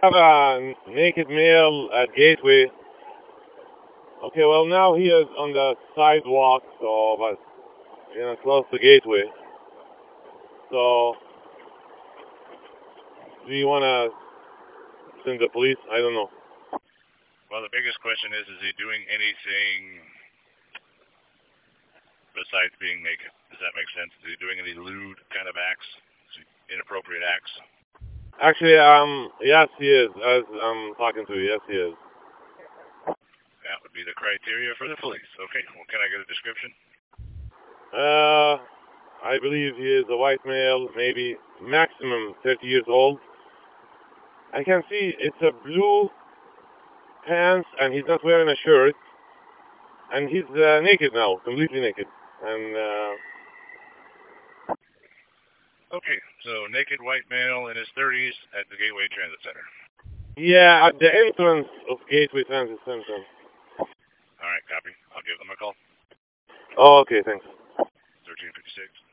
have a naked male at Gateway. Okay, well now he is on the sidewalk, so but close to Gateway. So do you wanna send the police? I don't know. Well, the biggest question is he doing anything besides being naked? Does that make sense? Is he doing any lewd kind of acts? Inappropriate acts? Actually, yes, he is. As I'm talking to you, yes, he is. That would be the criteria for the police. Okay, well, can I get a description? I believe he is a white male, maybe maximum 30 years old. I can see it's a blue pants, and he's not wearing a shirt, and he's naked now, completely naked. And Okay, so naked white male in his 30s at the Gateway Transit Center. yeah, at the entrance of Gateway Transit Center. All right, copy. I'll give them a call. Oh, okay, thanks. 1356.